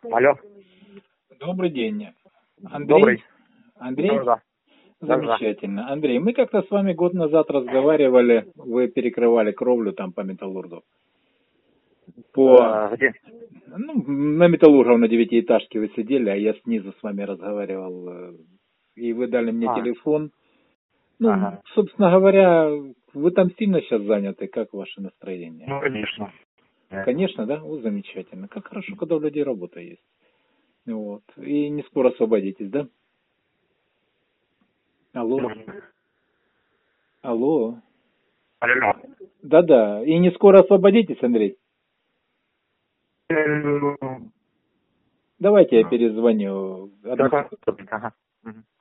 Алло. Добрый день. Андрей? Добрый. Андрей? Да. Замечательно. Андрей, мы как-то с вами год назад разговаривали, вы перекрывали кровлю там по металлургу. Где? На металлургов на 9-этажке вы сидели, а я снизу с вами разговаривал, и вы дали мне телефон. Собственно говоря, вы там сильно сейчас заняты, как ваше настроение? Ну, конечно. Конечно, да? Вот замечательно. Как хорошо, когда у людей работа есть. Вот. И не скоро освободитесь, да? Алло. Алло. Алло. Да-да. И не скоро освободитесь, Андрей. Давайте я перезвоню. Ага.